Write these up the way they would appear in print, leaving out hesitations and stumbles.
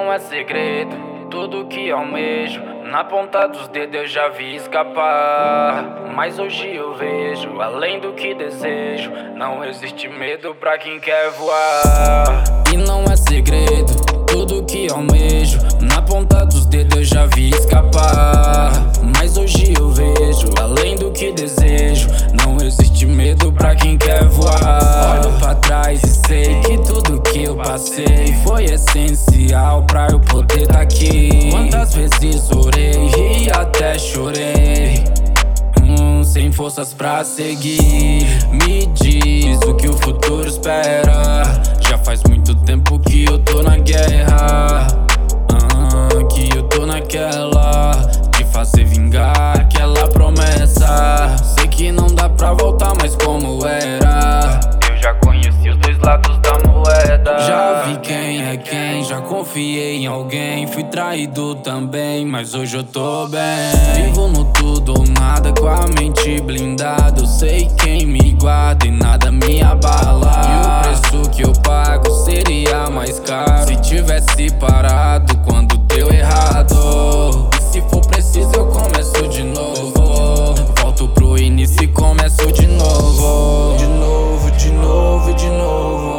não é segredo, tudo que almejo na ponta dos dedos eu já vi escapar. Mas hoje eu vejo, além do que desejo, não existe medo pra quem quer voar. E não é segredo, tudo que almejo na ponta dos dedos eu já vi escapar. Mas hoje eu vejo, além do que desejo, não existe medo pra quem quer voar. Olho pra trás e sei que tudo que eu passei foi essencial pra eu poder tá aqui. Quantas vezes orei e até chorei, sem forças pra seguir. Me diz o que o futuro espera. Já faz muito tempo que eu tô na guerra, que eu tô naquela de fazer vingar aquela promessa. Sei que não dá pra voltar mais como era. Eu já conheci os dois lados da moeda. Já vi quem é quem, já confiei em alguém. Fui traído também, mas hoje eu tô bem. Vivo no tudo ou nada com a mente blindada. Eu sei quem me guarda e nada me abala. E o preço que eu pago seria mais caro se tivesse parado quando deu errado. E se for preciso eu começo de novo. Volto pro início e começo de novo. De novo, de novo, de novo.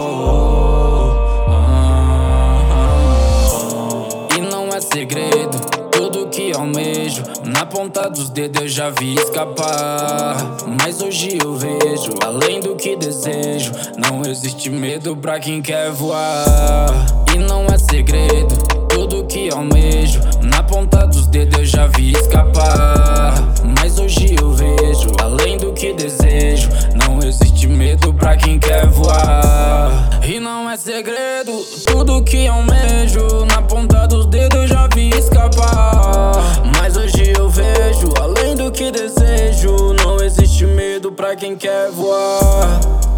E não é segredo, tudo que almejo na ponta dos dedos eu já vi escapar. Mas hoje eu vejo, além do que desejo, não existe medo pra quem quer voar. E não é segredo, tudo que almejo na ponta dos dedos eu já vi escapar. Mas hoje eu vejo, além do que desejo, não existe medo pra quem quer voar. E não é segredo, tudo que almejo na ponta dos dedos eu já vi escapar. Mas hoje eu vejo, além do que desejo, não existe medo pra quem quer voar.